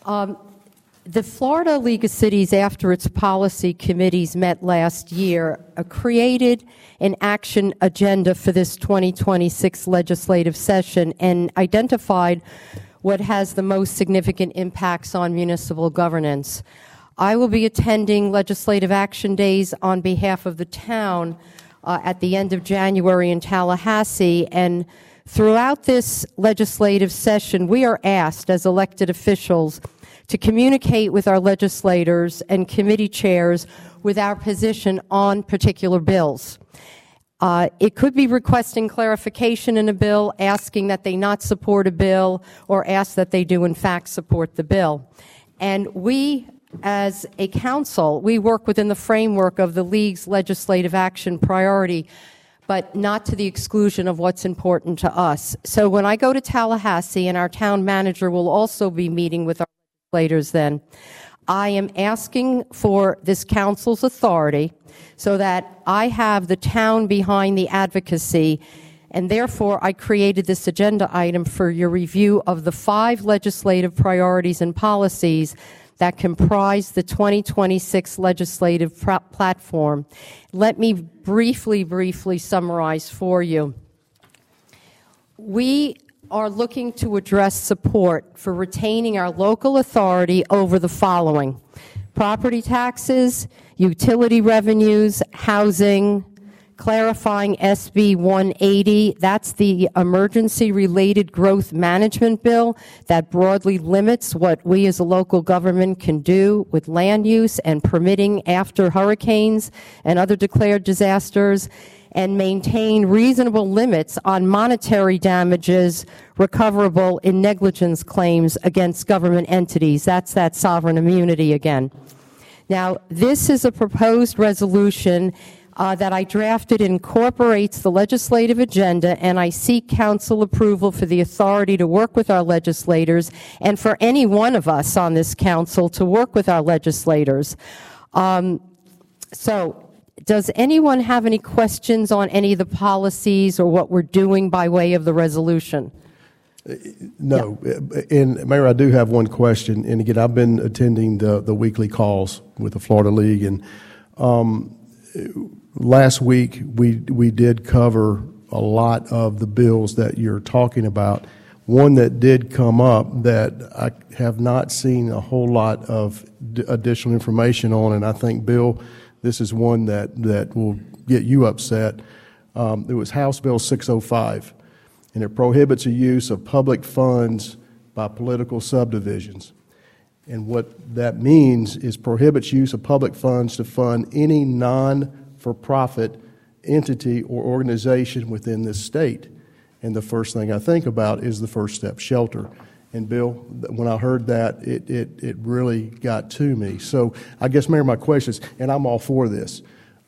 The Florida League of Cities, after its policy committees met last year, created an action agenda for this 2026 legislative session and identified what has the most significant impacts on municipal governance. I will be attending Legislative Action Days on behalf of the town at the end of January in Tallahassee, and throughout this legislative session, we are asked as elected officials to communicate with our legislators and committee chairs with our position on particular bills. It could be requesting clarification in a bill, asking that they not support a bill, or ask that they do in fact support the bill. And we, as a council, we work within the framework of the League's legislative action priority, but not to the exclusion of what's important to us. So when I go to Tallahassee, and our town manager will also be meeting with our legislators then, I am asking for this council's authority so that I have the town behind the advocacy, and therefore I created this agenda item for your review of the 5 legislative priorities and policies that comprise the 2026 legislative platform. Let me briefly summarize for you. We are looking to address support for retaining our local authority over the following: property taxes, utility revenues, housing, clarifying SB 180. That's the emergency-related growth management bill that broadly limits what we as a local government can do with land use and permitting after hurricanes and other declared disasters, and maintain reasonable limits on monetary damages recoverable in negligence claims against government entities. That's that sovereign immunity again. Now, this is a proposed resolution that I drafted, incorporates the legislative agenda, and I seek council approval for the authority to work with our legislators and for any one of us on this council to work with our legislators. So, does anyone have any questions on any of the policies or what we're doing by way of the resolution? No. Yeah. And Mayor, I do have one question. And again, I've been attending the weekly calls with the Florida League, and last week we did cover a lot of the bills that you're talking about. One that did come up that I have not seen a whole lot of additional information on, and I think, Bill, this is one that will get you upset. It was House Bill 605, and it prohibits the use of public funds by political subdivisions. And what that means is prohibits use of public funds to fund any non-for-profit entity or organization within this state. And the first thing I think about is the First Step Shelter. And Bill, when I heard that, it really got to me. So I guess, Mayor, my question is, and I'm all for this,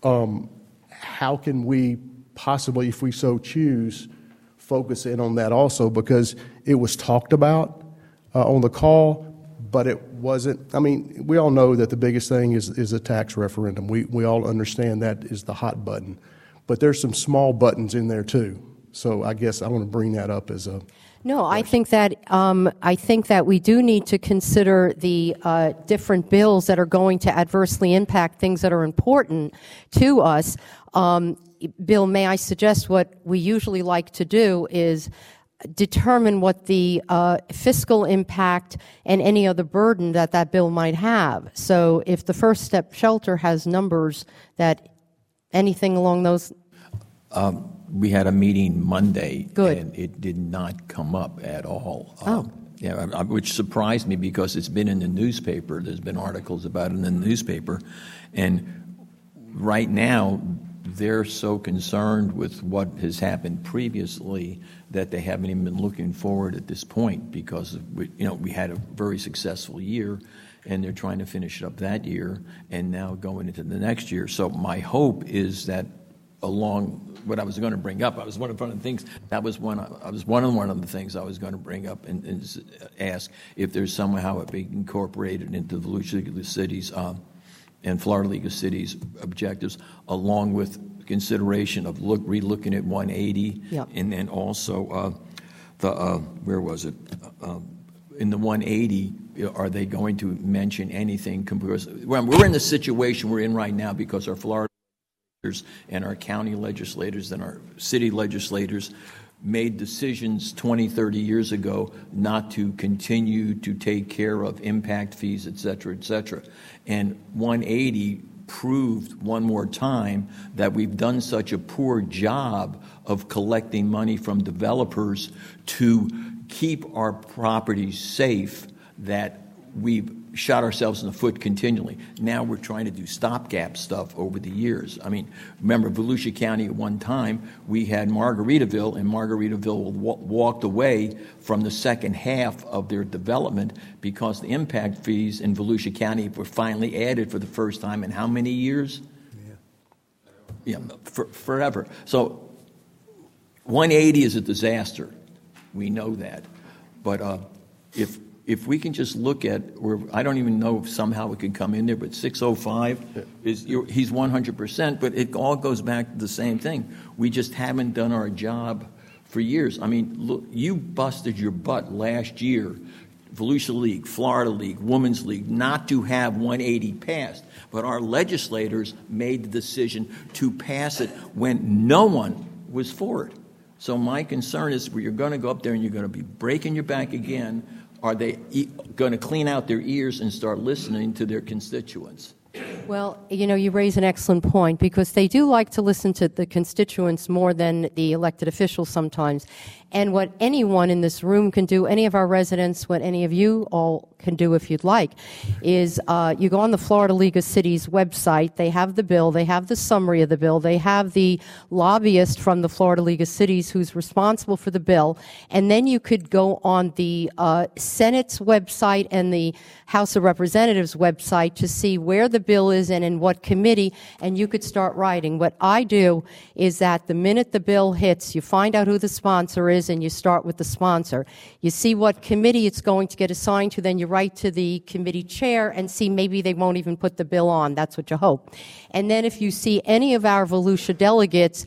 how can we possibly, if we so choose, focus in on that also? Because it was talked about on the call, but it wasn't. I mean, we all know that the biggest thing is a tax referendum. We all understand that is the hot button. But there's some small buttons in there too. So I guess I want to bring that up as a... No, I think that we do need to consider the different bills that are going to adversely impact things that are important to us. Bill, may I suggest what we usually like to do is determine what the fiscal impact and any other burden that bill might have. So if the First Step Shelter has numbers that anything along those... We had a meeting Monday, Good. And it did not come up at all. Yeah, which surprised me because it's been in the newspaper. There's been articles about it in the newspaper. And right now, they're so concerned with what has happened previously that they haven't even been looking forward at this point because we had a very successful year, and they're trying to finish it up that year and now going into the next year. So my hope is that along what I was going to bring up, I was one of the things that was one of the things I was going to bring up and ask if there's somehow it be incorporated into the League of Cities and Florida League of Cities objectives, along with consideration of relooking at 180, yep. And then also where was it? In the 180, are they going to mention anything? Because we're in the situation we're in right now because our Florida legislators and our county legislators and our city legislators made decisions 20, 30 years ago not to continue to take care of impact fees, et cetera, et cetera. And 180 proved one more time that we've done such a poor job of collecting money from developers to keep our properties safe that we've shot ourselves in the foot continually. Now we're trying to do stopgap stuff over the years. I mean, remember Volusia County at one time, we had Margaritaville, and Margaritaville walked away from the second half of their development because the impact fees in Volusia County were finally added for the first time in how many years? Forever. So 180 is a disaster. We know that. But if we can just look at, I don't even know if somehow it could come in there, but 605 he's 100%, but it all goes back to the same thing. We just haven't done our job for years. I mean, look, you busted your butt last year, Volusia League, Florida League, Women's League, not to have 180 passed, but our legislators made the decision to pass it when no one was for it. So my concern is where you're going to go up there and you're going to be breaking your back again. Are they going to clean out their ears and start listening to their constituents? Well, you raise an excellent point because they do like to listen to the constituents more than the elected officials sometimes. And what anyone in this room can do, any of our residents, what any of you all can do if you'd like, is you go on the Florida League of Cities website. They have the bill. They have the summary of the bill. They have the lobbyist from the Florida League of Cities who's responsible for the bill. And then you could go on the Senate's website and the House of Representatives website to see where the bill is and in what committee, and you could start writing. What I do is that the minute the bill hits, you find out who the sponsor is, and you start with the sponsor. You see what committee it's going to get assigned to, then you write to the committee chair and see maybe they won't even put the bill on. That's what you hope. And then if you see any of our Volusia delegates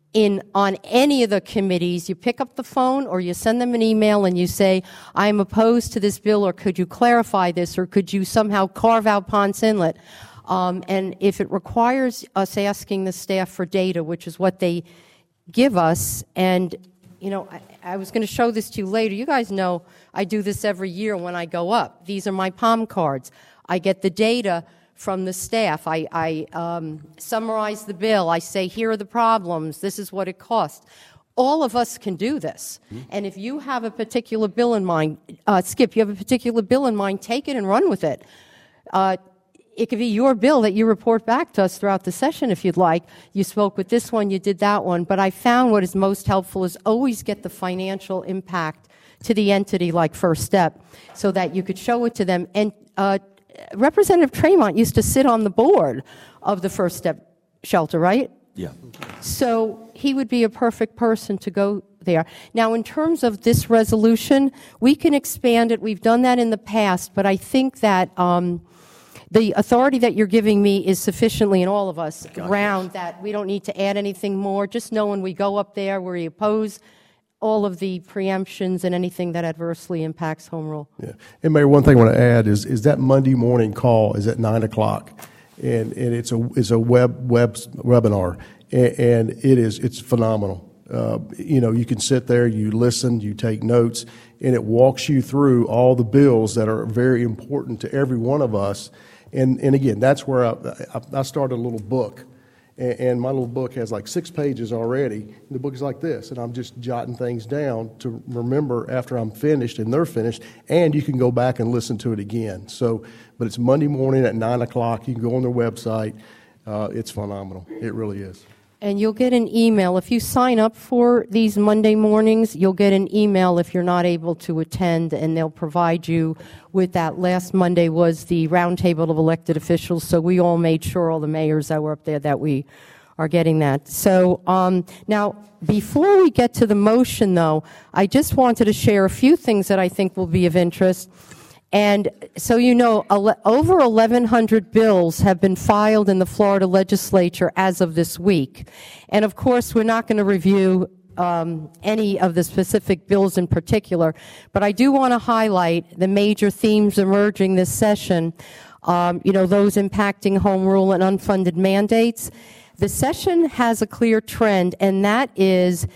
on any of the committees, you pick up the phone or you send them an email and you say, I am opposed to this bill, or could you clarify this, or could you somehow carve out Ponce Inlet? And if it requires us asking the staff for data, which is what they give us, and I was going to show this to you later. You guys know I do this every year when I go up. These are my palm cards. I get the data from the staff. I summarize the bill. I say, here are the problems. This is what it costs. All of us can do this. And if you have a particular bill in mind, Skip, you have a particular bill in mind, take it and run with it. It could be your bill that you report back to us throughout the session if you'd like. You spoke with this one, you did that one. But I found what is most helpful is always get the financial impact to the entity like First Step so that you could show it to them. And Representative Tremont used to sit on the board of the First Step shelter, right? Yeah. So he would be a perfect person to go there. Now, in terms of this resolution, we can expand it. We've done that in the past, but I think that the authority that you're giving me is sufficiently, in all of us, round that we don't need to add anything more. Just know when we go up there, we oppose all of the preemptions and anything that adversely impacts home rule. Yeah. And Mayor, one thing I want to add is that Monday morning call is at 9:00, and it's a webinar, and it's phenomenal. You can sit there, you listen, you take notes, and it walks you through all the bills that are very important to every one of us. And again, that's where I started a little book, and my little book has like 6 pages already. The book is like this, and I'm just jotting things down to remember after I'm finished and they're finished, and you can go back and listen to it again. But it's Monday morning at 9:00. You can go on their website. It's phenomenal. It really is. And you'll get an email. If you sign up for these Monday mornings, you'll get an email if you're not able to attend, and they'll provide you with that. Last Monday was the roundtable of elected officials, so we all made sure, all the mayors that were up there, that we are getting that. So now, before we get to the motion, though, I just wanted to share a few things that I think will be of interest. And so over 1,100 bills have been filed in the Florida legislature as of this week. And of course, we're not going to review any of the specific bills in particular, but I do want to highlight the major themes emerging this session, those impacting home rule and unfunded mandates. The session has a clear trend, and that is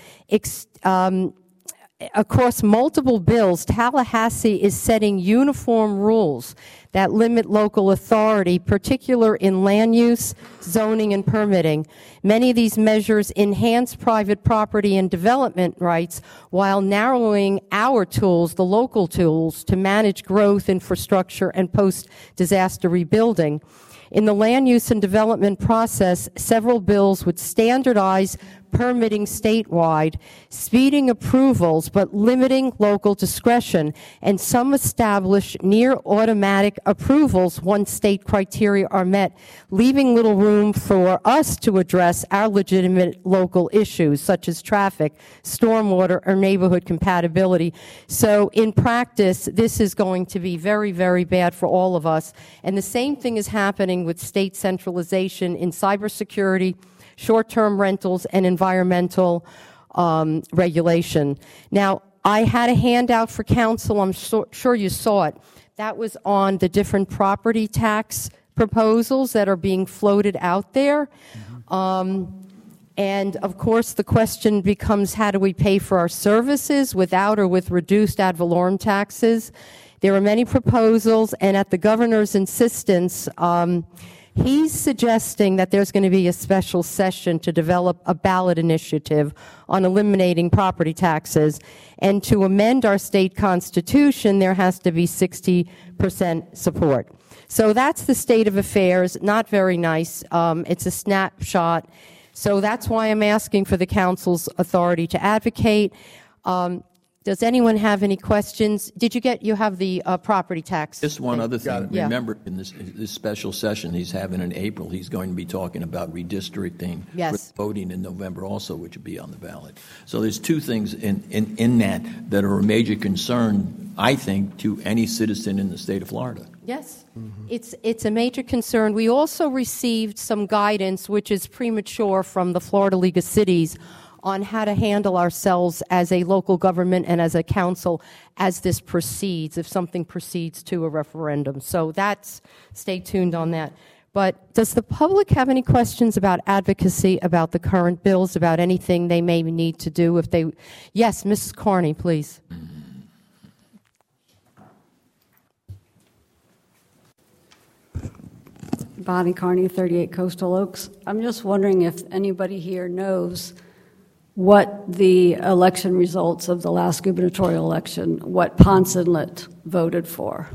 across multiple bills, Tallahassee is setting uniform rules that limit local authority, particular in land use, zoning, and permitting. Many of these measures enhance private property and development rights while narrowing our tools, the local tools, to manage growth, infrastructure, and post-disaster rebuilding. In the land use and development process, several bills would standardize permitting statewide, speeding approvals but limiting local discretion, and some establish near automatic approvals once state criteria are met, leaving little room for us to address our legitimate local issues such as traffic, stormwater, or neighborhood compatibility. So in practice, this is going to be very, very bad for all of us. And the same thing is happening with state centralization in cybersecurity, short-term rentals, and environmental regulation. Now, I had a handout for council. I'm sure you saw it. That was on the different property tax proposals that are being floated out there. And, of course, the question becomes, how do we pay for our services without or with reduced ad valorem taxes? There are many proposals, and at the governor's insistence, he's suggesting that there's going to be a special session to develop a ballot initiative on eliminating property taxes. And to amend our state constitution, there has to be 60% support. So that's the state of affairs. Not very nice. It's a snapshot. So that's why I'm asking for the council's authority to advocate. Does anyone have any questions? You have the property tax. Just one other thing. Yeah. Remember, in this special session he's having in April, he's going to be talking about redistricting, Yes. voting in November also, which would be on the ballot. So there's two things in that are a major concern, I think, to any citizen in the state of Florida. Yes, it's a major concern. We also received some guidance, which is premature, from the Florida League of Cities on how to handle ourselves as a local government and as a council as this proceeds, if something proceeds to a referendum. So stay tuned on that. But does the public have any questions about advocacy, about the current bills, about anything they may need to do if they... Yes, Mrs. Carney, please. Bonnie Carney, 38 Coastal Oaks. I'm just wondering if anybody here knows what the election results of the last gubernatorial election, what Ponce Inlet voted for.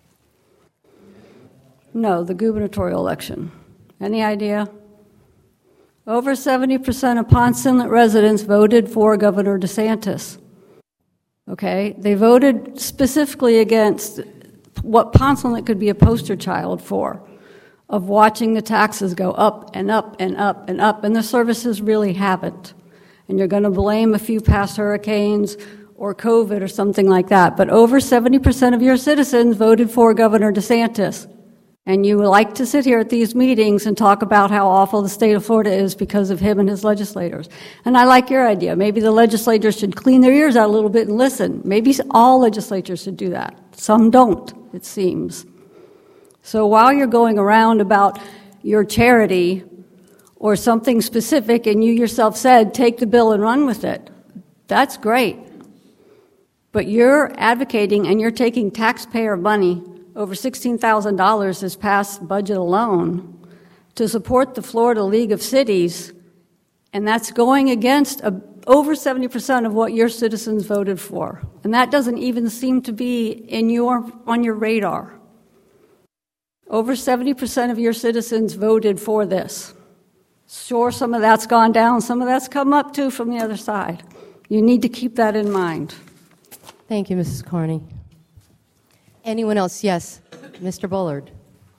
No, the gubernatorial election. Any idea? Over 70% of Ponce Inlet residents voted for Governor DeSantis. Okay? They voted specifically against what Ponce Inlet could be a poster child for, of watching the taxes go up and up and up and up, and the services really haven't. And you're going to blame a few past hurricanes or COVID or something like that. But over 70% of your citizens voted for Governor DeSantis. And you like to sit here at these meetings and talk about how awful the state of Florida is because of him and his legislators. And I like your idea. Maybe the legislators should clean their ears out a little bit and listen. Maybe all legislatures should do that. Some don't, it seems. So while you're going around about your charity or something specific, and you yourself said, take the bill and run with it, that's great. But you're advocating and you're taking taxpayer money, over $16,000 this past budget alone, to support the Florida League of Cities, and that's going against over 70% of what your citizens voted for. And that doesn't even seem to be on your radar. Over 70% of your citizens voted for this. Sure, some of that's gone down, some of that's come up too from the other side. You need to keep that in mind. Thank you, Mrs. Carney. Anyone else? Yes, Mr. Bullard.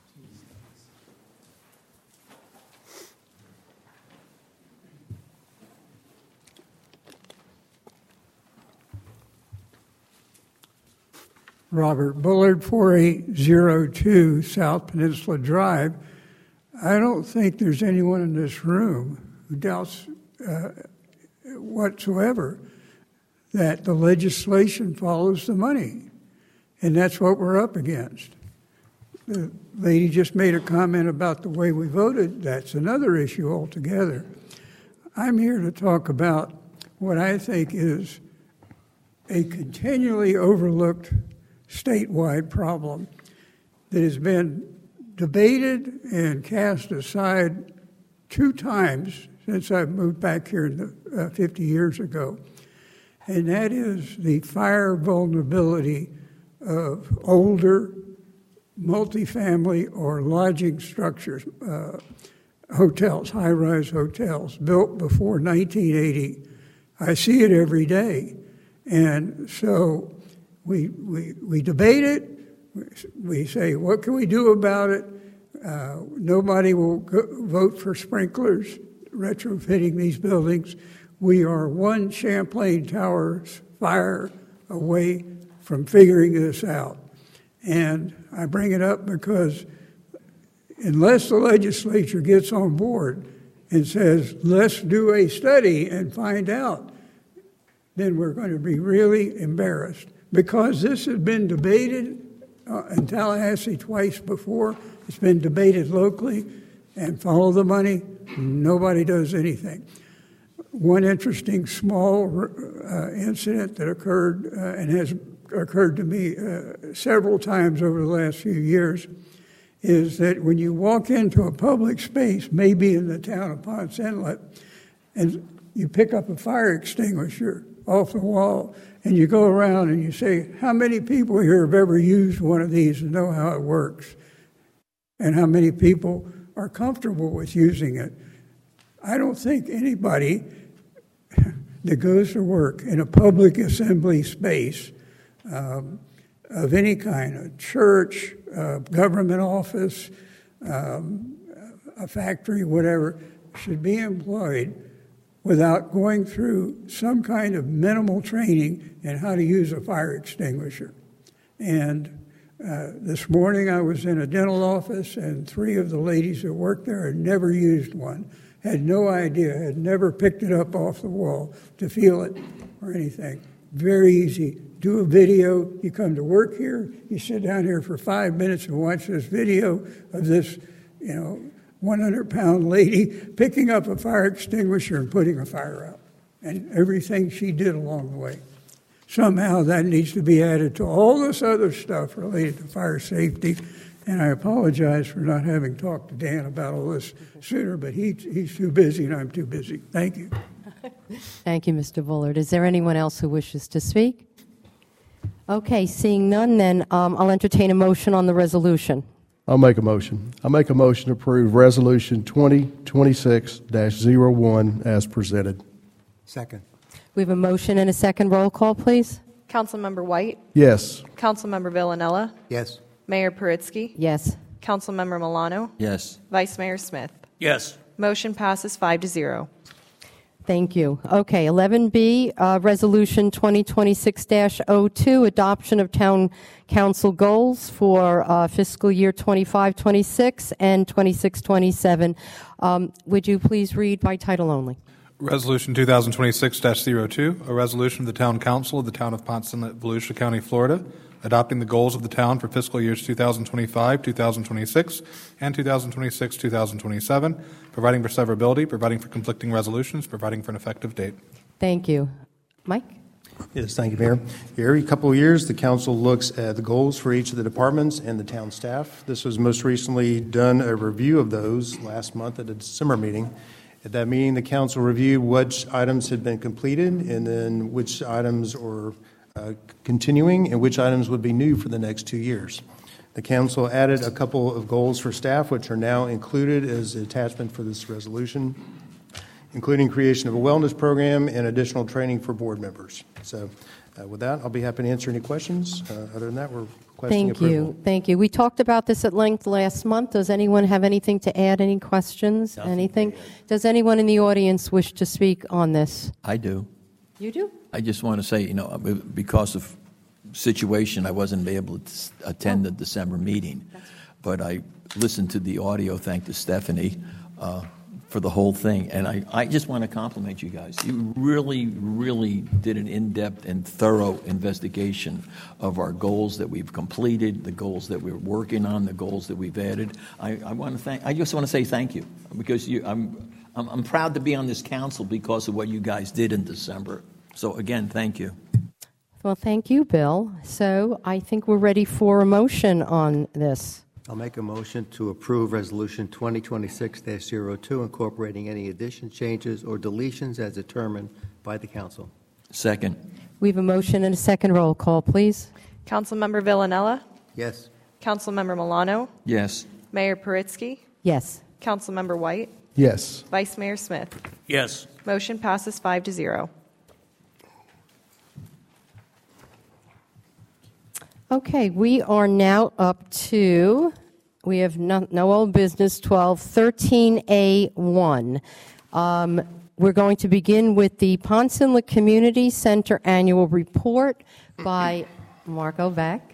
Robert Bullard, 4802 South Peninsula Drive. I don't think there's anyone in this room who doubts whatsoever that the legislation follows the money. And that's what we're up against. The lady just made a comment about the way we voted. That's another issue altogether. I'm here to talk about what I think is a continually overlooked statewide problem that has been debated and cast aside 2 times since I moved back here 50 years ago. And that is the fire vulnerability of older multifamily or lodging structures, hotels, high-rise hotels built before 1980. I see it every day. And so we debate it. We say, what can we do about it? Nobody will vote for sprinklers retrofitting these buildings. We are one Champlain Towers fire away from figuring this out. And I bring it up because unless the legislature gets on board and says, let's do a study and find out, then we're going to be really embarrassed. Because this has been debated in Tallahassee twice before. It's been debated locally, and follow the money, nobody does anything. One interesting small incident that occurred and has occurred to me several times over the last few years is that when you walk into a public space, maybe in the town of Ponce Inlet, and you pick up a fire extinguisher off the wall, and you go around and you say, how many people here have ever used one of these and know how it works? And how many people are comfortable with using it? I don't think anybody that goes to work in a public assembly space of any kind, a church, a government office, a factory, whatever, should be employed without going through some kind of minimal training in how to use a fire extinguisher. And this morning I was in a dental office, and 3 of the ladies that worked there had never used one, had no idea, had never picked it up off the wall to feel it or anything. Very easy. Do a video. You come to work here. You sit down here for 5 minutes and watch this video of this, 100-pound lady picking up a fire extinguisher and putting a fire out, and everything she did along the way. Somehow that needs to be added to all this other stuff related to fire safety. And I apologize for not having talked to Dan about all this sooner, but he's too busy and I'm too busy. Thank you. Thank you, Mr. Bullard. Is there anyone else who wishes to speak? Okay, seeing none, then I'll entertain a motion on the resolution. I'll make a motion. I'll make a motion to approve Resolution 2026-01 as presented. Second. We have a motion and a second. Roll call, please. Councilmember White? Yes. Councilmember Villanella? Yes. Mayor Paritsky? Yes. Councilmember Milano? Yes. Vice Mayor Smith? Yes. Motion passes 5-0. Thank you. Okay, 11B, Resolution 2026-02, adoption of Town Council goals for fiscal year 25-26 and 26-27. Would you please read by title only? Resolution 2026-02, a resolution of the Town Council of the Town of Ponce Inlet, Volusia County, Florida, adopting the goals of the town for fiscal years 2025, 2026, and 2026, 2027, providing for severability, providing for conflicting resolutions, providing for an effective date. Thank you. Mike? Yes, thank you, Mayor. Every couple of years, the council looks at the goals for each of the departments and the town staff. This was most recently done a review of those last month at a December meeting. At that meeting, the council reviewed which items had been completed and then which items were continuing and which items would be new for the next 2 years. The council added a couple of goals for staff, which are now included as an attachment for this resolution, including creation of a wellness program and additional training for board members. So with that, I'll be happy to answer any questions. Other than that, we're requesting approval. Thank you. We talked about this at length last month. Does anyone have anything to add? Any questions? Anything? Does anyone in the audience wish to speak on this? I do. You do? I just want to say, because of situation, I wasn't able to attend the December meeting, but I listened to the audio, thanks to Stephanie, for the whole thing. And I just want to compliment you guys. You really, really did an in-depth and thorough investigation of our goals that we've completed, the goals that we're working on, the goals that we've added. I just want to say thank you, because I'm proud to be on this council because of what you guys did in December. So again, thank you. Well, thank you, Bill. So I think we're ready for a motion on this. I'll make a motion to approve Resolution 2026-02, incorporating any additions, changes, or deletions as determined by the council. Second. We have a motion and a second. Roll call, please. Councilmember Villanella, Yes. Councilmember Milano, Yes. Mayor Paritsky, Yes. Councilmember White, Yes. Vice Mayor Smith. Yes. Motion passes 5-0. Okay, we are now up to, we have no old business, 13A1. We're going to begin with the Ponce Inlet Community Center Annual Report by Marco Beck.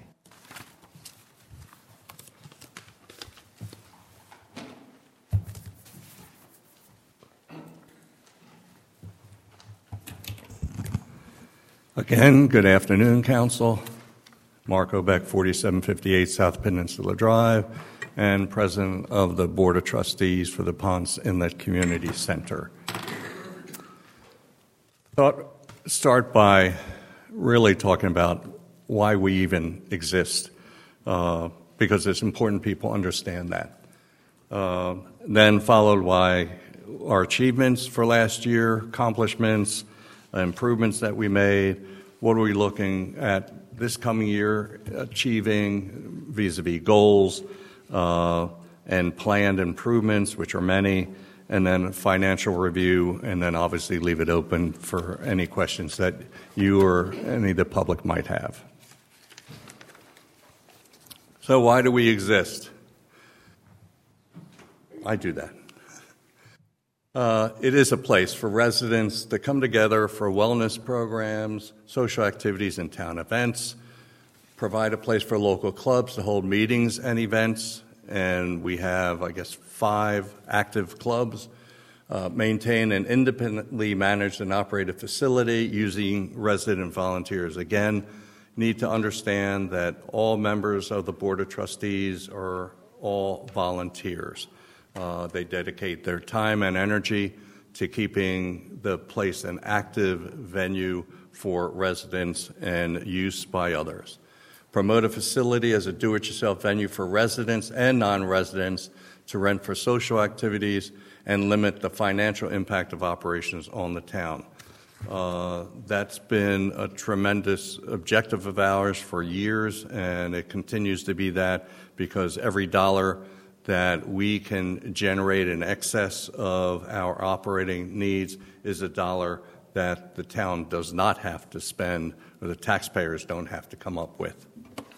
Again, good afternoon, Council. Marco Beck, 4758 South Peninsula Drive, and President of the Board of Trustees for the Ponce Inlet Community Center. Thought start by really talking about why we even exist, because it's important people understand that. Then followed by our achievements for last year, accomplishments, improvements that we made. What are we looking at this coming year achieving vis-a-vis goals and planned improvements, which are many, and then a financial review, and then obviously leave it open for any questions that you or any of the public might have. So why do we exist? I do that. It is a place for residents to come together for wellness programs, social activities, and town events, provide a place for local clubs to hold meetings and events, and we have, 5 active clubs, maintain an independently managed and operated facility using resident volunteers. Again, need to understand that all members of the Board of Trustees are all volunteers. They dedicate their time and energy to keeping the place an active venue for residents and use by others. Promote a facility as a do-it-yourself venue for residents and non-residents to rent for social activities and limit the financial impact of operations on the town. That's been a tremendous objective of ours for years, and it continues to be that, because every dollar that we can generate in excess of our operating needs is a dollar that the town does not have to spend, or the taxpayers don't have to come up with.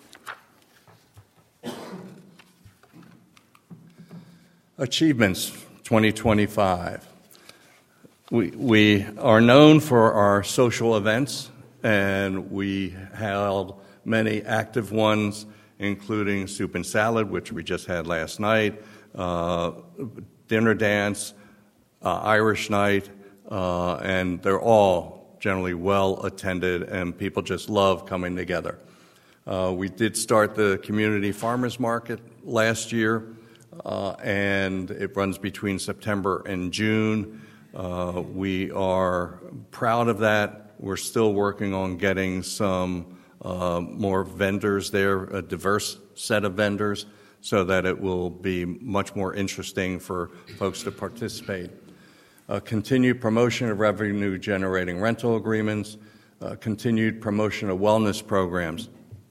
Achievements 2025. We are known for our social events, and we held many active ones, including Soup and Salad, which we just had last night, dinner dance, Irish night, and they're all generally well attended, and people just love coming together. We did start the community farmers market last year, and it runs between September and June. We are proud of that. We're still working on getting some more vendors there, a diverse set of vendors, so that it will be much more interesting for folks to participate. Continued promotion of revenue-generating rental agreements, continued promotion of wellness programs.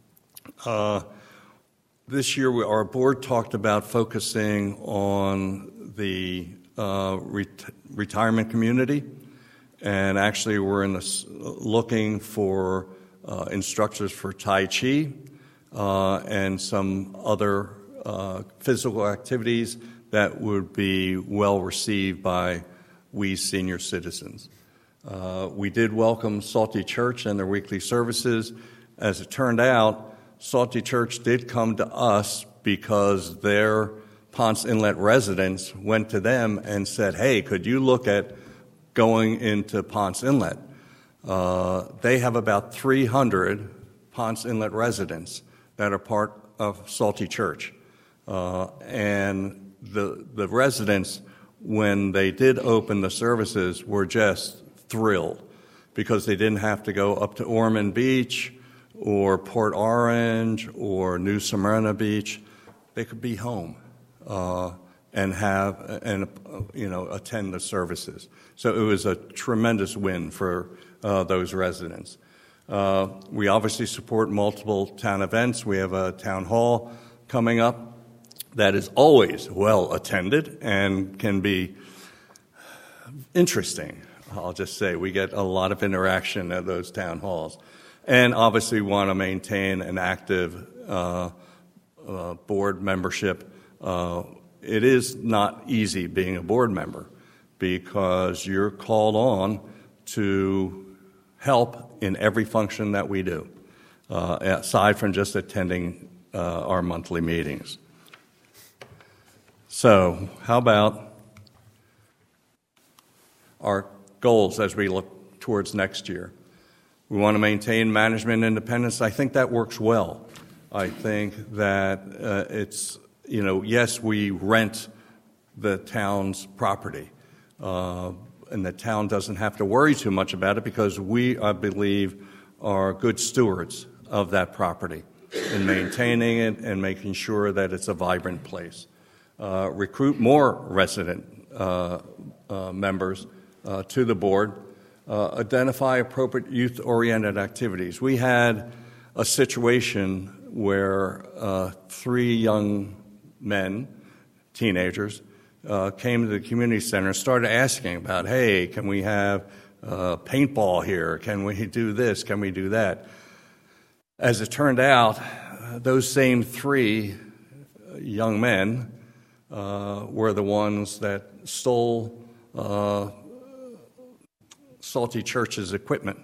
This year, our board talked about focusing on the retirement community, and actually we're looking for instructors for Tai Chi and some other physical activities that would be well received by we senior citizens. We did welcome Salty Church and their weekly services. As it turned out, Salty Church did come to us because their Ponce Inlet residents went to them and said, hey, could you look at going into Ponce Inlet? They have about 300 Ponce Inlet residents that are part of Salty Church. And the residents, when they did open the services, were just thrilled because they didn't have to go up to Ormond Beach or Port Orange or New Smyrna Beach. They could be home and attend the services. So it was a tremendous win for those residents. We obviously support multiple town events. We have a town hall coming up that is always well attended and can be interesting. I'll just say we get a lot of interaction at those town halls. And obviously we want to maintain an active board membership. It is not easy being a board member because you're called on to help in every function that we do, aside from just attending our monthly meetings. So how about our goals as we look towards next year? We want to maintain management independence. I think that works well. I think that it's, yes, we rent the town's property, and the town doesn't have to worry too much about it because we, I believe, are good stewards of that property in maintaining it and making sure that it's a vibrant place. Recruit more resident members to the board. Identify appropriate youth-oriented activities. We had a situation where 3 young men, teenagers, came to the community center and started asking about, hey, can we have paintball here? Can we do this? Can we do that? As it turned out, those same 3 young men were the ones that stole Salty Church's equipment.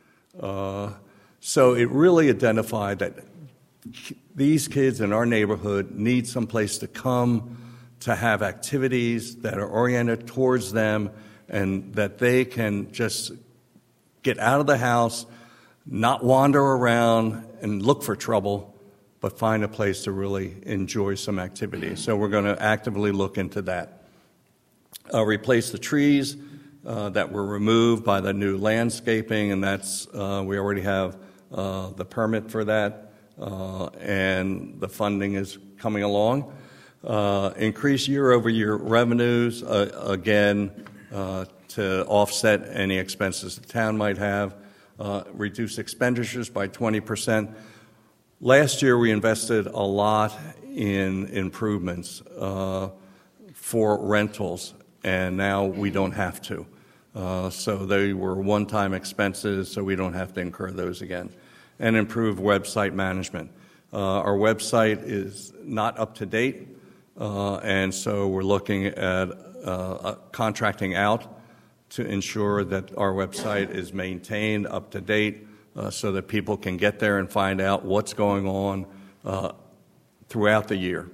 So it really identified that these kids in our neighborhood need some place to come to have activities that are oriented towards them and that they can just get out of the house, not wander around and look for trouble, but find a place to really enjoy some activity. So we're going to actively look into that. Replace the trees that were removed by the new landscaping, and that's we already have the permit for that, and the funding is coming along. Increase year-over-year revenues, again, to offset any expenses the town might have. Reduce expenditures by 20%. Last year, we invested a lot in improvements for rentals, and now we don't have to. So they were one-time expenses, so we don't have to incur those again. And improve website management. Our website is not up to date, and so we're looking at contracting out to ensure that our website is maintained up to date so that people can get there and find out what's going on throughout the year.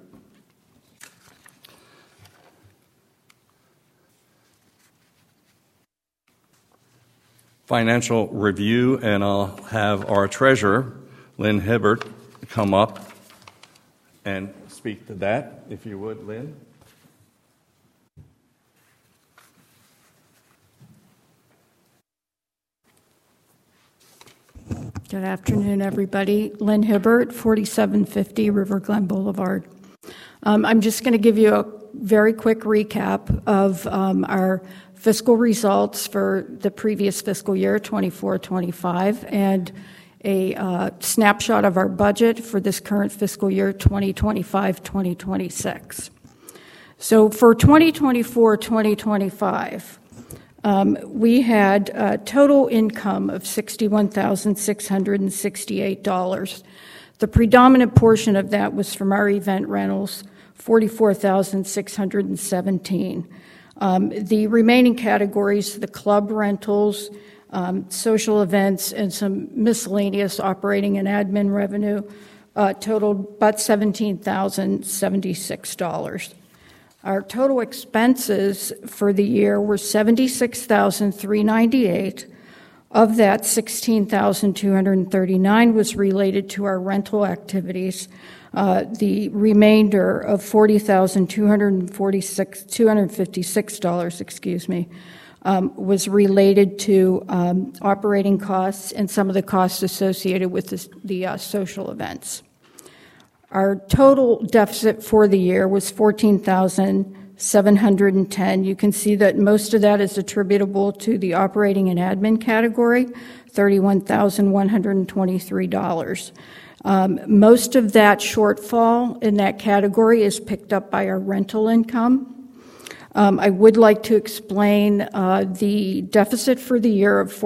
Financial review, and I'll have our treasurer, Lynn Hibbert, come up and speak to that, if you would, Lynn. Good afternoon, everybody. Lynn Hibbert, 4750 River Glen Boulevard. I'm just going to give you a very quick recap of our fiscal results for the previous fiscal year, 24-25, and a snapshot of our budget for this current fiscal year, 2025-2026. So for 2024-2025, we had total income of $61,668. The predominant portion of that was from our event rentals, $44,617. The remaining categories, the club rentals, social events, and some miscellaneous operating and admin revenue totaled about $17,076. Our total expenses for the year were $76,398. Of that, $16,239 was related to our rental activities. The remainder of $40,256, was related to operating costs and some of the costs associated with the social events. Our total deficit for the year was $14,710. You can see that most of that is attributable to the operating and admin category, $31,123. Most of that shortfall in that category is picked up by our rental income. I would like to explain the deficit for the year of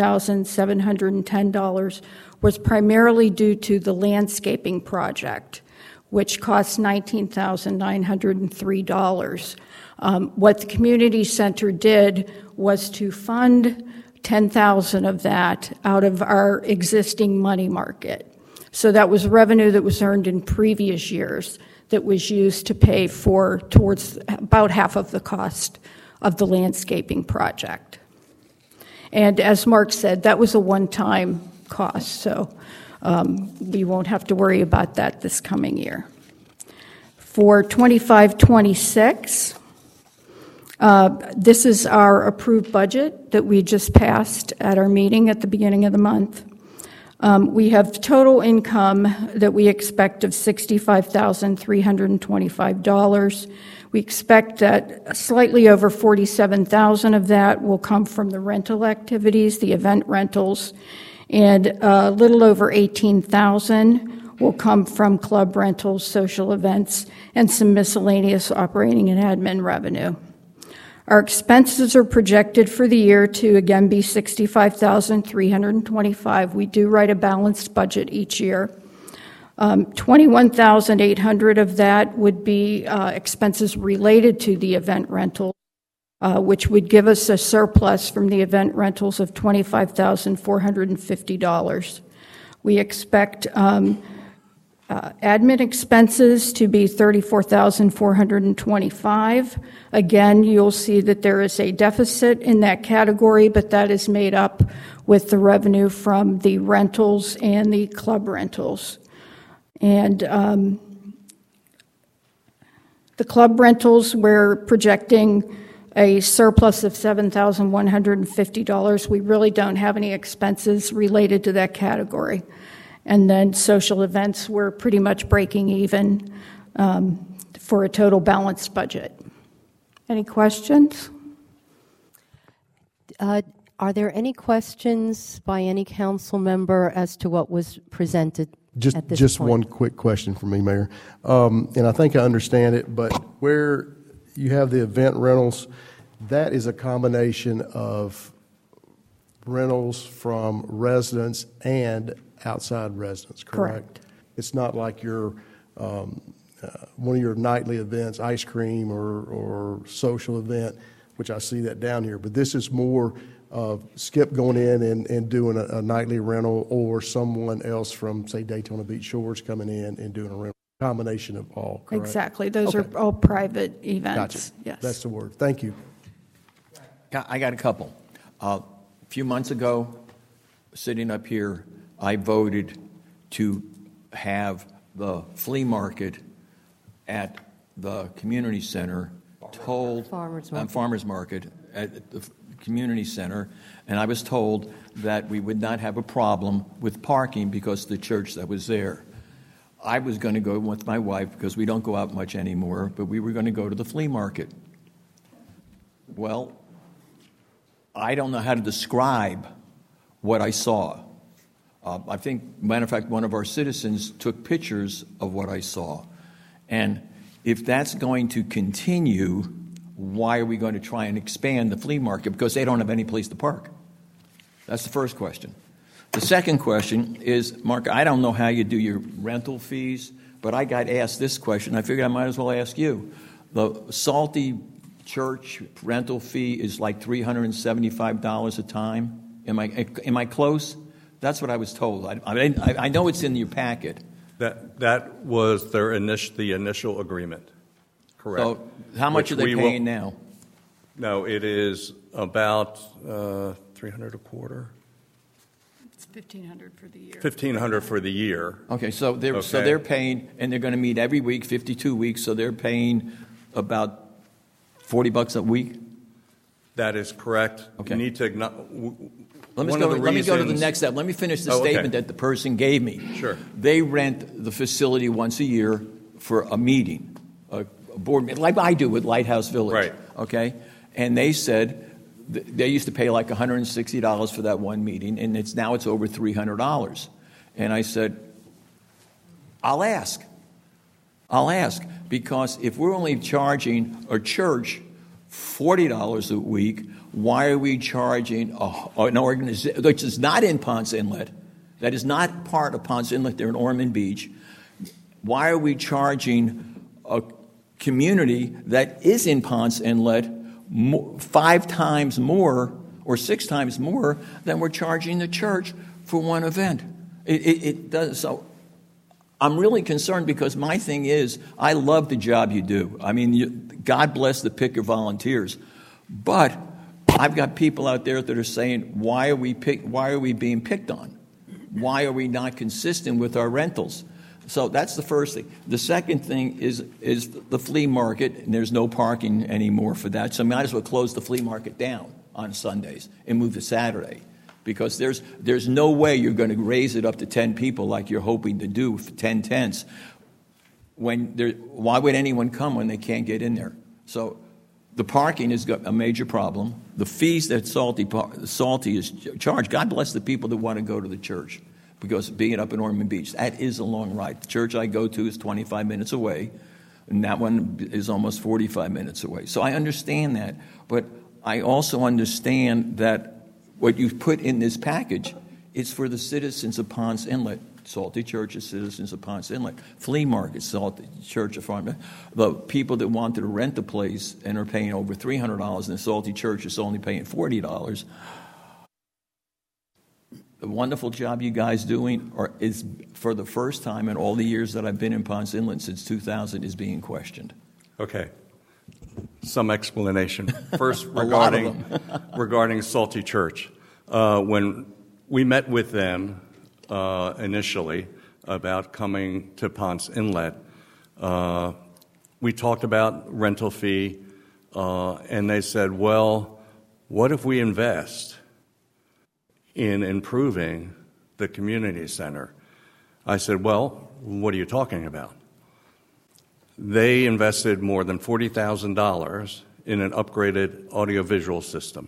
$14,710 was primarily due to the landscaping project, which cost $19,903. What the community center did was to fund $10,000 of that out of our existing money market. So that was revenue that was earned in previous years that was used to pay towards about half of the cost of the landscaping project. And as Mark said, that was a one-time cost, so we won't have to worry about that this coming year. For 25-26, this is our approved budget that we just passed at our meeting at the beginning of the month. We have total income that we expect of $65,325. We expect that slightly over $47,000 of that will come from the rental activities, the event rentals, and a little over $18,000 will come from club rentals, social events, and some miscellaneous operating and admin revenue. Our expenses are projected for the year to, again, be $65,325. We do write a balanced budget each year. $21,800 of that would be expenses related to the event rental, which would give us a surplus from the event rentals of $25,450. We expect admin expenses to be $34,425. Again, you'll see that there is a deficit in that category, but that is made up with the revenue from the rentals and the club rentals. And the club rentals, we're projecting a surplus of $7,150. We really don't have any expenses related to that category. And then social events, we're pretty much breaking even for a total balanced budget. Any questions? Are there any questions by any council member as to what was presented at this Just point? one quick question for me, Mayor. And I think I understand it, but where you have the event rentals, that is a combination of rentals from residents and outside residents, correct? It's not like your one of your nightly events, ice cream or social event, which I see that down here. But this is more of Skip going in and doing a nightly rental, or someone else from, say, Daytona Beach Shores coming in and doing a rental. Combination of all, correct? Exactly. Those are all private events. Gotcha. Yes. That's the word. Thank you. I got a couple. A few months ago, sitting up here, I voted to have the flea market at the community center Farmers market at the community center, and I was told that we would not have a problem with parking because of the church that was there. I was going to go with my wife because we don't go out much anymore, but we were going to go to the flea market. Well, I don't know how to describe what I saw. I think, matter of fact, one of our citizens took pictures of what I saw. And if that's going to continue, why are we going to try and expand the flea market? Because they don't have any place to park. That's the first question. The second question is, Mark, I don't know how you do your rental fees, but I got asked this question. I figured I might as well ask you. The Salty Church rental fee is like $375 a time. Am I close? That's what I was told. I know it's in your packet. That was the initial agreement. Correct. So how much Which are they we will- paying now? No, it is about $300 a quarter, It's $1,500 for the year. $1,500 for the year. Okay, so Okay. they're paying, and they're going to meet every week, 52 weeks, so they're paying about $40 a week? That is correct. Okay. You need to Let me go to the next step. Let me finish the statement that the person gave me. Sure. They rent the facility once a year for a meeting, a board meeting, like I do with Lighthouse Village. Right. Okay? And they said they used to pay like $160 for that one meeting, and now it's over $300. And I said, I'll ask, because if we're only charging a church $40 a week, why are we charging an organization which is not in Ponce Inlet, that is not part of Ponce Inlet, they're in Ormond Beach, why are we charging a community that is in Ponce Inlet 5 times more or 6 times more than we're charging the church for one event? It does. So I'm really concerned because my thing is I love the job you do. I mean, God bless the Picker volunteers, but I've got people out there that are saying, why are we being picked on? Why are we not consistent with our rentals? So that's the first thing. The second thing is the flea market, and there's no parking anymore for that. So I might as well close the flea market down on Sundays and move to Saturday, because there's no way you're going to raise it up to 10 people like you're hoping to do for 10 tents. Why would anyone come when they can't get in there? So the parking is a major problem. The fees that Salty is charged, God bless the people that want to go to the church, because being up in Ormond Beach, that is a long ride. The church I go to is 25 minutes away, and that one is almost 45 minutes away. So I understand that, but I also understand that what you've put in this package is for the citizens of Ponce Inlet. Salty Church is citizens of Ponce Inlet. Flea Market, Salty Church of Farm. The people that wanted to rent the place and are paying over $300, and the Salty Church is only paying $40. The wonderful job you guys doing is, for the first time in all the years that I've been in Ponce Inlet since 2000, is being questioned. Okay. Some explanation. First, regarding Salty Church. When we met with them initially about coming to Ponce Inlet, we talked about rental fee, and they said, well, what if we invest in improving the community center? I said, well, what are you talking about? They invested more than $40,000 in an upgraded audiovisual system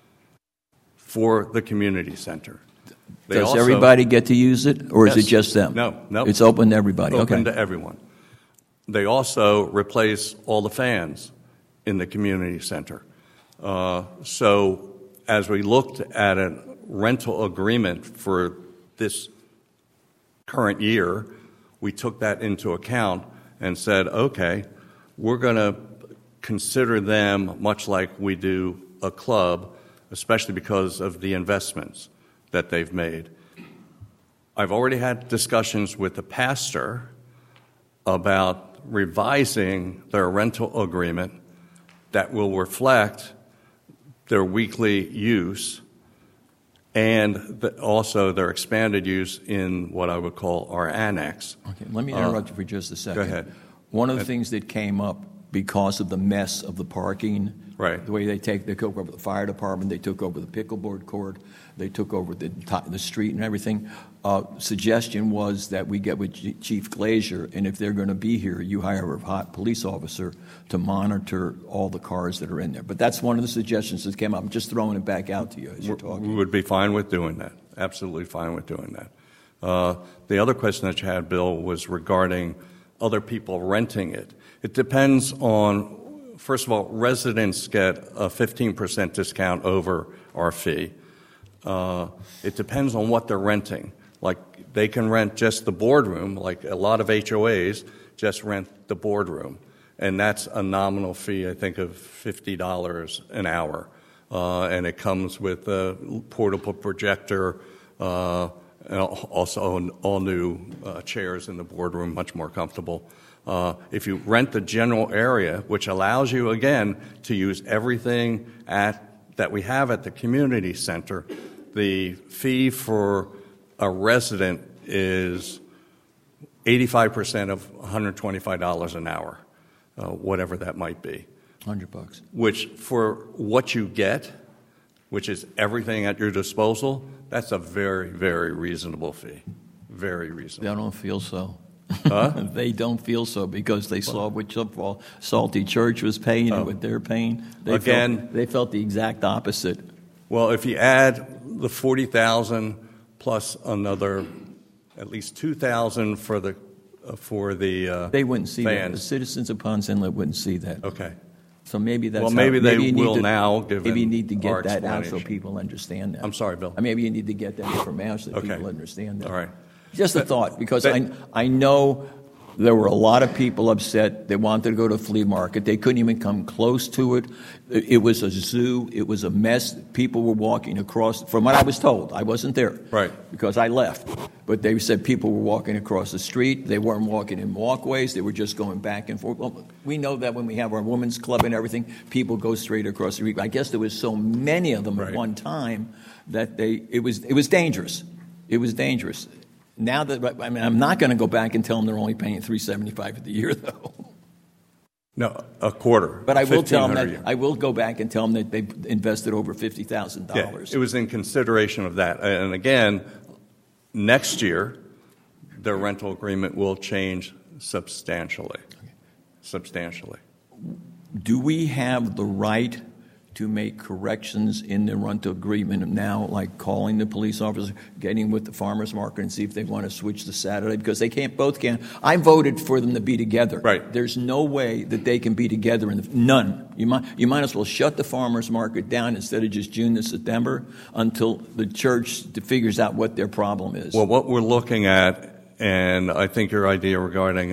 for the community center. Does everybody get to use it, or is it just them? No. It's open to everybody. Open to everyone. They also replace all the fans in the community center. So as we looked at a rental agreement for this current year, we took that into account and said, okay, we're going to consider them much like we do a club, especially because of the investments that they've made. I've already had discussions with the pastor about revising their rental agreement that will reflect their weekly use and also their expanded use in what I would call our annex. Okay, let me interrupt you for just a second. Go ahead. One of the things that came up because of the mess of the parking, right, the way they took over the fire department, they took over the pickleboard court, they took over the street and everything. Suggestion was that we get with Chief Glazier, and if they're going to be here, you hire a hot police officer to monitor all the cars that are in there. But that's one of the suggestions that came up. I'm just throwing it back out to you as you're talking. We would be fine with doing that. Absolutely fine with doing that. The other question that you had, Bill, was regarding other people renting it. It depends on, first of all, residents get a 15% discount over our fee. It depends on what they're renting. Like, they can rent just the boardroom, like a lot of HOAs just rent the boardroom. And that's a nominal fee, I think, of $50 an hour. And it comes with a portable projector, and also all new chairs in the boardroom, much more comfortable. If you rent the general area, which allows you, again, to use everything that we have at the community center, the fee for a resident is 85% of $125 an hour, whatever that might be. $100. Which, for what you get, which is everything at your disposal, that's a very, very reasonable fee. Very reasonable. They don't feel so. Huh? They don't feel so because they saw what Salty Church was paying and what they're paying. They felt the exact opposite. Well, if you add the $40,000 plus another at least $2,000 for the they wouldn't see fans. that. The citizens of Ponce Inlet wouldn't see that. Okay. So maybe that's maybe they you will need to, now. Given maybe you need to get our that out so explanation. people understand that. I'm sorry, Bill. Maybe you need to get that information so Okay. people understand that. All right. Just a thought, because I know there were a lot of people upset. They wanted to go to a flea market. They couldn't even come close to it. It was a zoo. It was a mess. People were walking across. From what I was told, I wasn't there. Right. Because I left. But they said people were walking across the street. They weren't walking in walkways. They were just going back and forth. Well, we know that when we have our women's club and everything, people go straight across the street. I guess there was so many of them at one time that it was dangerous. It was dangerous. Now that I'm not going to go back and tell them they're only paying $375 for the year, though. No, a quarter. But I will tell them $1,500 a that year. I will go back and tell them that they've invested over $50,000. Yeah, it was in consideration of that. And again, next year, their rental agreement will change substantially. Substantially. Do we have the right to make corrections in the rental agreement now, like calling the police officer, getting with the farmer's market and see if they want to switch to Saturday? Because they both can't. I voted for them to be together. Right. There's no way that they can be together. None. You might as well shut the farmer's market down instead of just June to September until the church figures out what their problem is. Well, what we're looking at, and I think your idea regarding,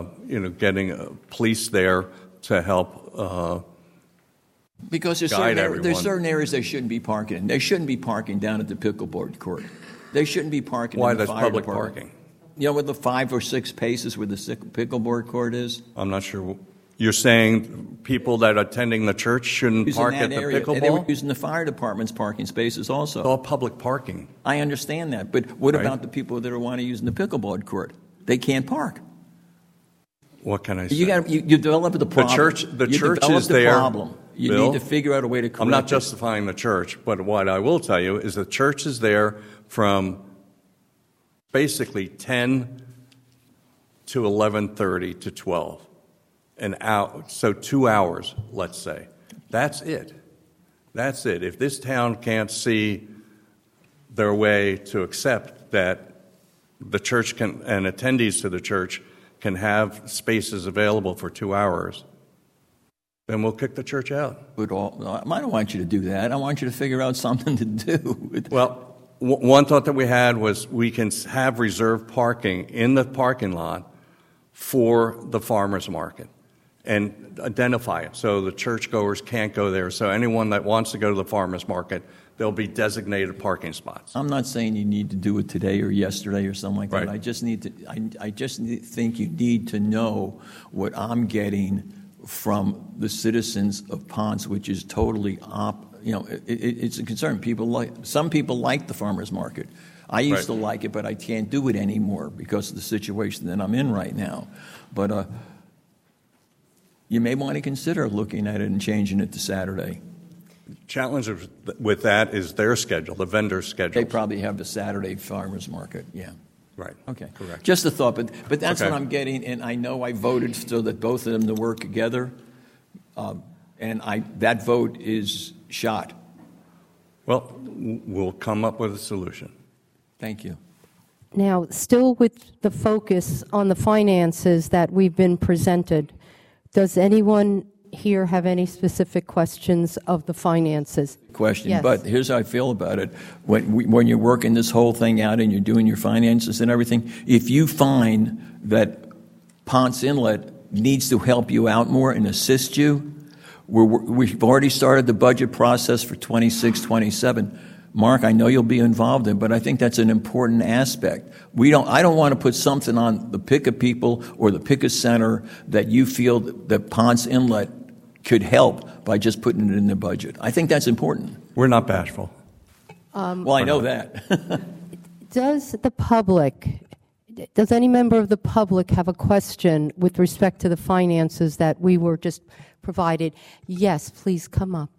getting police there to help. Because there's certain areas they shouldn't be parking in. They shouldn't be parking down at the pickleball court. They shouldn't be parking Why? in the That's fire public department. parking. You know, with the 5 or 6 paces where the pickleball court is? I'm not sure. You're saying people that are attending the church shouldn't Using park that at the area. pickleball? And they were using the fire department's parking spaces also. It's all public parking. I understand that. But what Right. about the people that are want to use the pickleball court? They can't park. What can I say? You develop the problem. The you church develop is the there. problem. You Bill, need to figure out a way to correct I'm not it. justifying the church, but what I will tell you is the church is there from basically 10 to 11:30 to 12, an hour, so 2 hours, let's say. That's it. That's it. If this town can't see their way to accept that the church can, and attendees to the church can have spaces available for 2 hours, then we'll kick the church out. But I don't want you to do that. I want you to figure out something to do. Well, one thought that we had was we can have reserved parking in the parking lot for the farmer's market and identify it so the churchgoers can't go there. So anyone that wants to go to the farmer's market, there'll be designated parking spots. I'm not saying you need to do it today or yesterday or something like that. Right. I just think you need to know what I'm getting from the citizens of Ponce, which is totally it's a concern. Some people like the farmer's market. I used to like it, but I can't do it anymore because of the situation that I'm in right now. But you may want to consider looking at it and changing it to Saturday. Challenge with that is their schedule, the vendor's schedule. They probably have the Saturday farmer's market, yeah. Right. Okay. Correct. Just a thought, but that's Okay. what I'm getting, and I know I voted so that both of them to work together, and that vote is shot. Well, we'll come up with a solution. Thank you. Now, still with the focus on the finances that we've been presented, does anyone here have any specific questions of the finances? Question, Yes. but here's how I feel about it. When you're working this whole thing out and you're doing your finances and everything, if you find that Ponce Inlet needs to help you out more and assist you, we've already started the budget process for 26, 27. Mark, I know you'll be involved in, but I think that's an important aspect. I don't want to put something on the PICA people or the PICA Center that you feel that Ponce Inlet could help by just putting it in the budget. I think that's important. We're not bashful. Well, I know that. Does any member of the public have a question with respect to the finances that we were just provided? Yes, please come up.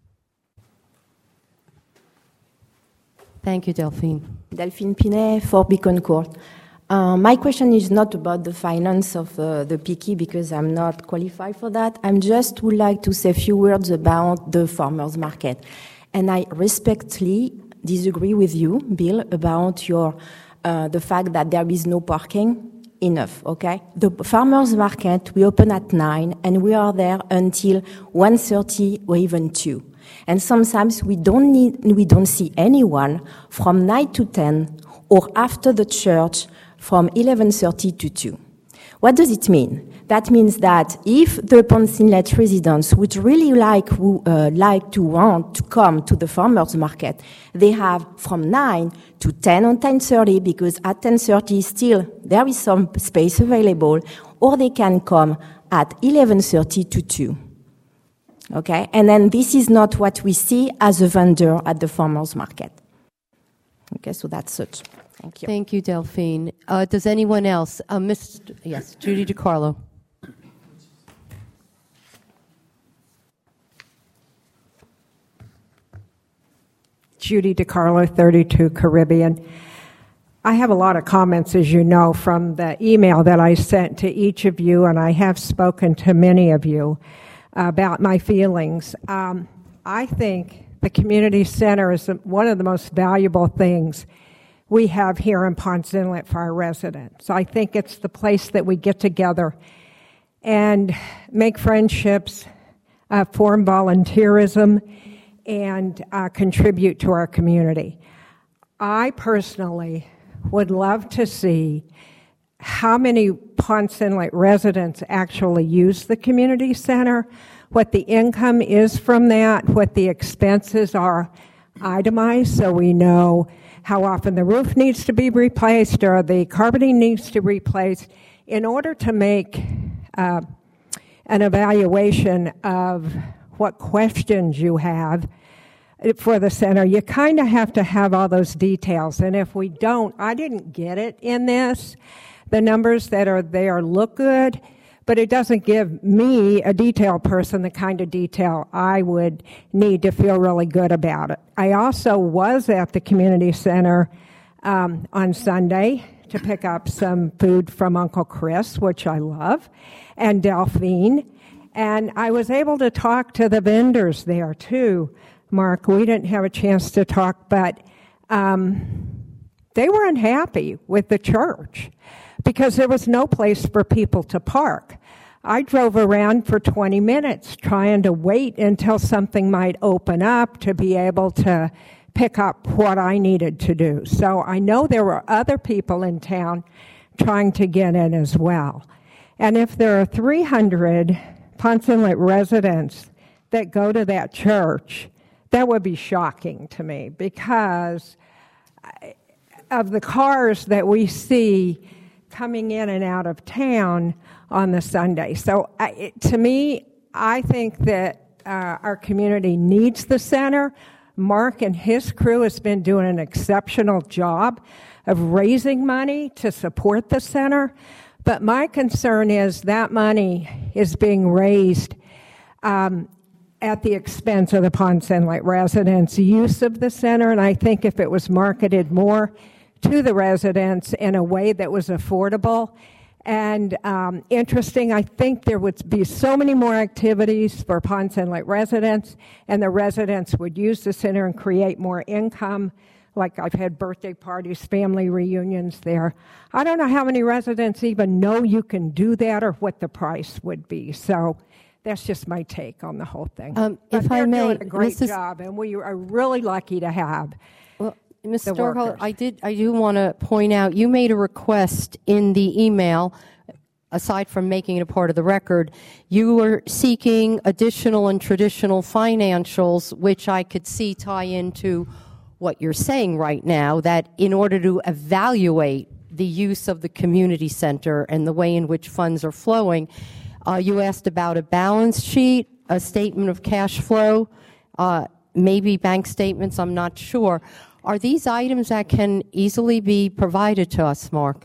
Thank you, Delphine. Delphine Pinet for Beacon Court. My question is not about the finance of the PICI because I'm not qualified for that. I just would like to say a few words about the farmers market. And I respectfully disagree with you, Bill, about your the fact that there is no parking enough, okay? The farmers market, we open at 9 and we are there until 1:30 or even 2. And sometimes we don't see anyone from 9 to 10 or after the church from 11:30 to 2. What does it mean? That means that if the Ponce Inlet residents would really want to come to the farmers market, they have from 9 to 10 or 10:30 because at 10:30 still there is some space available, or they can come at 11:30 to 2. Okay? And then this is not what we see as a vendor at the farmers market. Okay, so that's it. Thank you. Thank you, Delphine. Does anyone else? Yes, Judy DiCarlo. Judy DiCarlo, 32 Caribbean. I have a lot of comments, as you know, from the email that I sent to each of you, and I have spoken to many of you about my feelings. I think the community center is one of the most valuable things we have here in Ponce Inlet for our residents. I think it's the place that we get together and make friendships, form volunteerism, and contribute to our community. I personally would love to see how many Ponce Inlet residents actually use the community center, what the income is from that, what the expenses are itemized so we know how often the roof needs to be replaced or the carpeting needs to be replaced in order to make an evaluation of what questions you have for the center. You kind of have to have all those details. And if we don't, I didn't get it in this. The numbers that are there look good, but it doesn't give me, a detail person, the kind of detail I would need to feel really good about it. I also was at the community center on Sunday to pick up some food from Uncle Chris, which I love, and Delphine. And I was able to talk to the vendors there, too. Mark, we didn't have a chance to talk, but they were unhappy with the church because there was no place for people to park. I drove around for 20 minutes trying to wait until something might open up to be able to pick up what I needed to do. So I know there were other people in town trying to get in as well. And if there are 300 Ponce Inlet residents that go to that church, that would be shocking to me because of the cars that we see coming in and out of town on the Sunday. So to me, I think that our community needs the center. Mark and his crew has been doing an exceptional job of raising money to support the center. But my concern is that money is being raised at the expense of the Ponce Inlet residents' use of the center. And I think if it was marketed more to the residents in a way that was affordable and interesting, I think there would be so many more activities for Ponce Inlet residents, and the residents would use the center and create more income. Like I've had birthday parties, family reunions there. I don't know how many residents even know you can do that or what the price would be. So that's just my take on the whole thing. If I may, they're doing a great job, and we are really lucky to have. Ms. Storholt, I do want to point out, you made a request in the email, aside from making it a part of the record, you were seeking additional and traditional financials, which I could see tie into what you're saying right now, that in order to evaluate the use of the community center and the way in which funds are flowing, you asked about a balance sheet, a statement of cash flow, maybe bank statements, I'm not sure. Are these items that can easily be provided to us, Mark?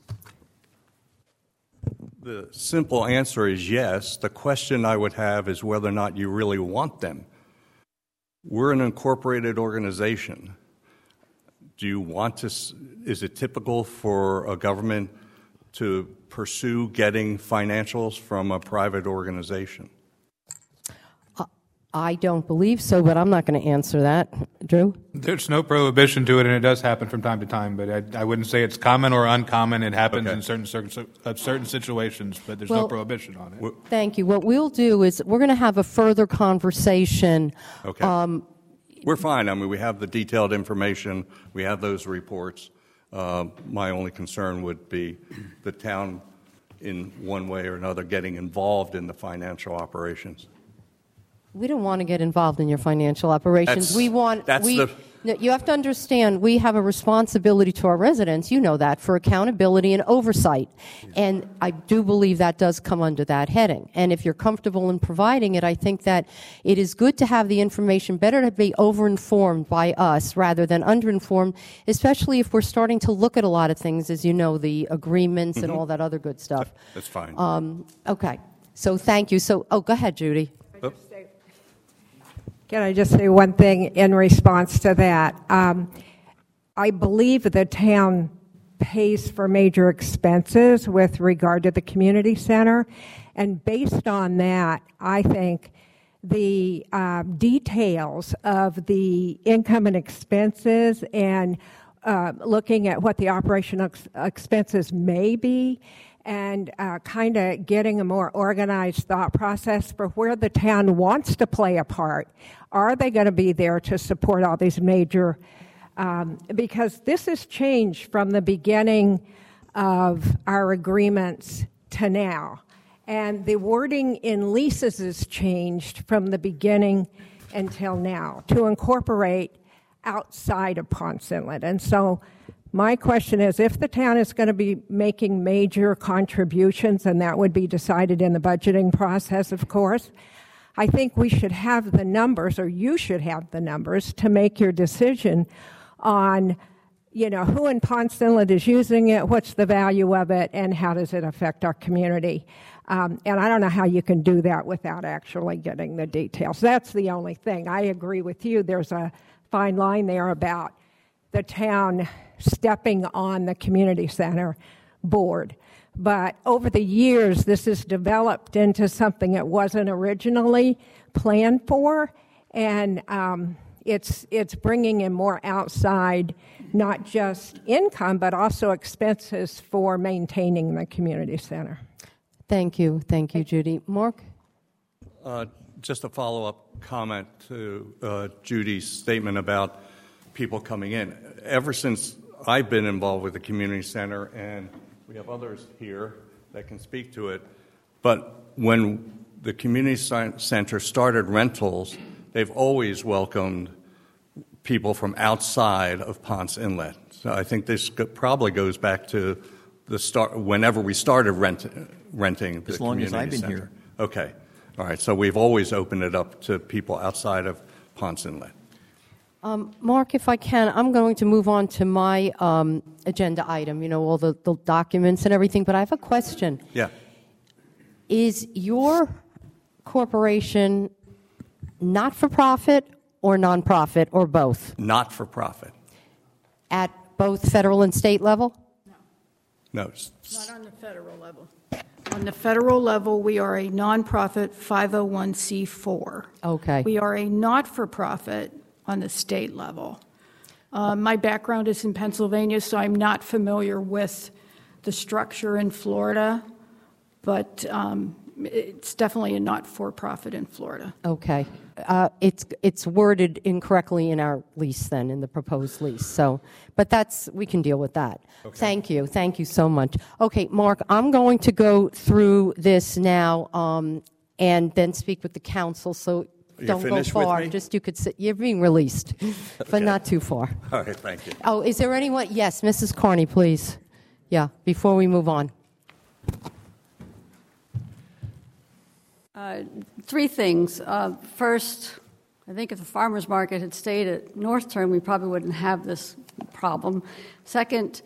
The simple answer is yes. The question I would have is whether or not you really want them. We're an incorporated organization. Do you want to, is it typical for a government to pursue getting financials from a private organization? I don't believe so, but I'm not going to answer that. Drew? There's no prohibition to it, and it does happen from time to time, but I wouldn't say it's common or uncommon. It happens in certain situations, but there's no prohibition on it. Thank you. What we'll do is we're going to have a further conversation. Okay. We're fine. I mean, we have the detailed information. We have those reports. My only concern would be the town, in one way or another, getting involved in the financial operations. We don't want to get involved in your financial operations. You have to understand, we have a responsibility to our residents, you know that, for accountability and oversight. And I do believe that does come under that heading. And if you're comfortable in providing it, I think that it is good to have the information, better to be over-informed by us rather than under-informed, especially if we're starting to look at a lot of things, as you know, the agreements and all that other good stuff. That's fine. Okay. So thank you. So, go ahead, Judy. Can I just say one thing in response to that? I believe the town pays for major expenses with regard to the community center, and based on that, I think the details of the income and expenses and looking at what the operational expenses may be, and kind of getting a more organized thought process for where the town wants to play a part. Are they going to be there to support all these major, because this has changed from the beginning of our agreements to now. And the wording in leases has changed from the beginning until now to incorporate outside of Ponce Inlet. And so my question is, if the town is going to be making major contributions, and that would be decided in the budgeting process, of course, I think we should have the numbers, or you should have the numbers, to make your decision on, who in Ponce Inlet is using it, what's the value of it, and how does it affect our community. And I don't know how you can do that without actually getting the details. That's the only thing. I agree with you. There's a fine line there about the town stepping on the community center board. But over the years, this has developed into something it wasn't originally planned for, and it's bringing in more outside, not just income, but also expenses for maintaining the community center. Thank you, Judy. Mark? Just a follow-up comment to Judy's statement about people coming in. Ever since I've been involved with the community center, and we have others here that can speak to it, but when the community center started rentals, they've always welcomed people from outside of Ponce Inlet. So I think this probably goes back to the start, whenever we started renting the community center. As long as I've been here. Okay. All right. So we've always opened it up to people outside of Ponce Inlet. Mark, if I can, I'm going to move on to my agenda item, all the documents and everything, but I have a question. Yeah. Is your corporation not-for-profit or nonprofit or both? Not-for-profit. At both federal and state level? No. Not on the federal level. On the federal level, we are a nonprofit 501c4. Okay. We are a not-for-profit on the state level. My background is in Pennsylvania, so I'm not familiar with the structure in Florida, but it's definitely a not-for-profit in Florida. Okay. It's worded incorrectly in our lease then, in the proposed lease. So, but we can deal with that. Okay. Thank you so much. Okay, Mark, I'm going to go through this now and then speak with the council. So Don't go finished with far. me? Just you could sit. You're being released, but not too far. All right, thank you. Oh, is there anyone? Yes, Mrs. Carney, please. Yeah, before we move on. Three things. First, I think if the farmers market had stayed at North Turn, we probably wouldn't have this problem. Second,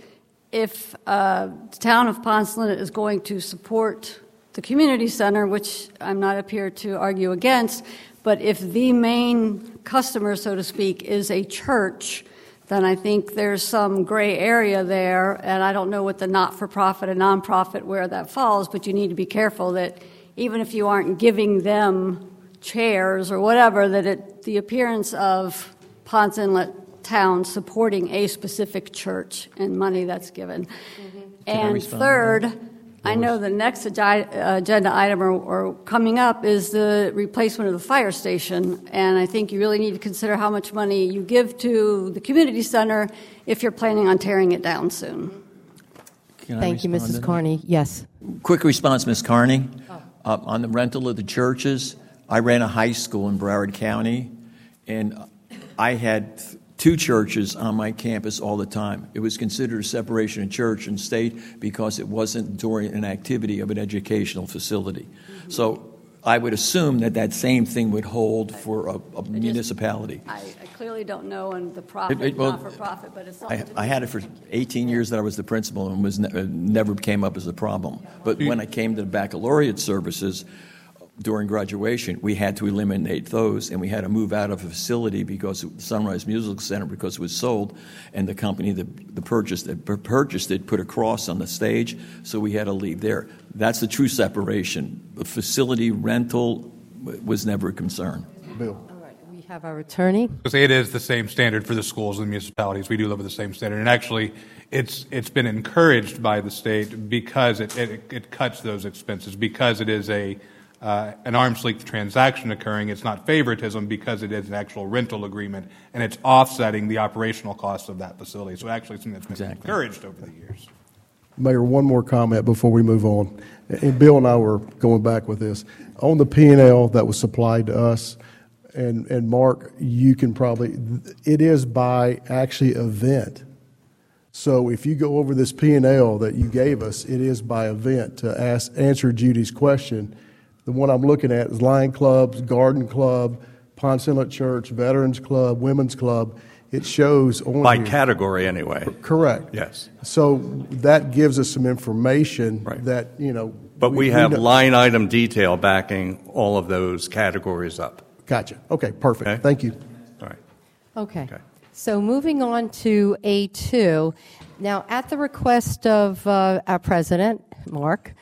if the town of Ponce is going to support the community center, which I'm not up here to argue against, but if the main customer, so to speak, is a church, then I think there's some gray area there, and I don't know what the not-for-profit and nonprofit where that falls, but you need to be careful that even if you aren't giving them chairs or whatever, that the appearance of Ponce Inlet Town supporting a specific church and money that's given. And third, I know the next agenda item or coming up is the replacement of the fire station, and I think you really need to consider how much money you give to the community center if you're planning on tearing it down soon. Thank you, Mrs. Carney. Yes. Quick response, Ms. Carney. On the rental of the churches, I ran a high school in Broward County, and I had two churches on my campus all the time. It was considered a separation of church and state because it wasn't during an activity of an educational facility. So I would assume that same thing would hold for a municipality. I clearly don't know on the profit, not-for-profit, but it's something I had it for 18 years that I was the principal and was never came up as a problem. But when I came to the baccalaureate services during graduation, we had to eliminate those, and we had to move out of a facility because the Sunrise Musical Center, because it was sold, and the company that purchased it put a cross on the stage, so we had to leave there. That's the true separation. The facility rental was never a concern. Bill. All right, we have our attorney. Because it is the same standard for the schools and municipalities. We do live with the same standard. And actually, it's been encouraged by the state because it cuts those expenses, because it is an arm's length transaction occurring. It's not favoritism because it is an actual rental agreement, and it's offsetting the operational costs of that facility. So actually, it's something that's been encouraged over the years. Mayor, one more comment before we move on. And Bill and I were going back with this. On the P&L that was supplied to us, and Mark, you can probably, it is by actually event. So if you go over this P&L that you gave us, it is by event. To answer Judy's question, the one I'm looking at is Lion Clubs, Garden Club, Ponce Inlet Church, Veterans Club, Women's Club. It shows on By here. category, anyway. Correct. Yes. So that gives us some information that, But we have line item detail backing all of those categories up. Gotcha. Okay, perfect. Okay. Thank you. All right. Okay. So moving on to A2. Now, at the request of our president, Mark,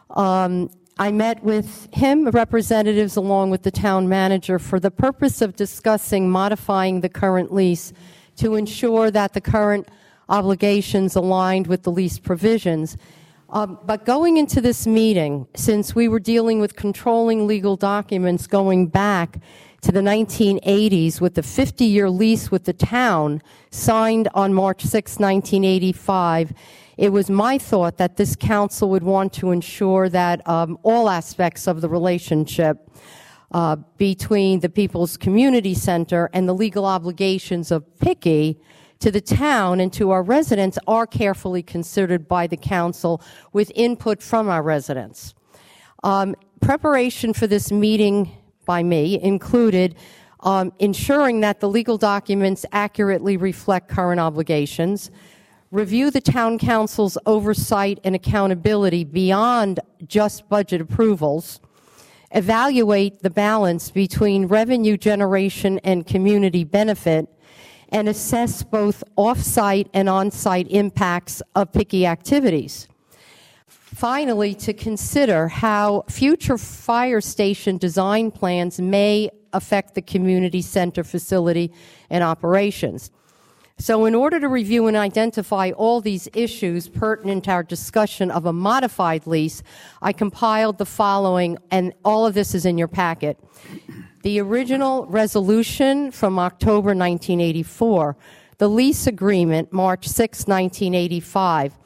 I met with him, representatives, along with the town manager, for the purpose of discussing modifying the current lease to ensure that the current obligations aligned with the lease provisions. But going into this meeting, since we were dealing with controlling legal documents going back to the 1980s with the 50-year lease with the town signed on March 6, 1985, it was my thought that this council would want to ensure that all aspects of the relationship between the People's Community Center and the legal obligations of Picky to the town and to our residents are carefully considered by the council with input from our residents. Preparation for this meeting by me included ensuring that the legal documents accurately reflect current obligations, review the town council's oversight and accountability beyond just budget approvals, evaluate the balance between revenue generation and community benefit, and assess both off-site and on-site impacts of Picky activities. Finally, to consider how future fire station design plans may affect the community center facility and operations. So in order to review and identify all these issues pertinent to our discussion of a modified lease, I compiled the following, and all of this is in your packet. The original resolution from October 1984, the lease agreement, March 6, 1985,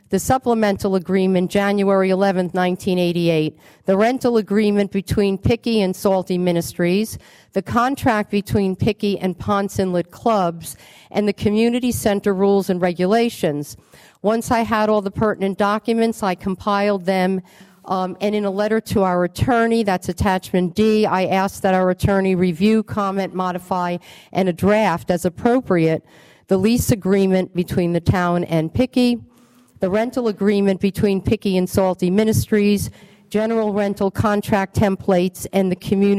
the supplemental agreement January 11, 1988, the rental agreement between Picky and Salty Ministries, the contract between Picky and Ponce Inlet Clubs, and the community center rules and regulations. Once I had all the pertinent documents, I compiled them, and in a letter to our attorney, that's attachment D, I asked that our attorney review, comment, modify, and a draft as appropriate the lease agreement between the town and Picky, the rental agreement between Picky and Salty Ministries, general rental contract templates, and the community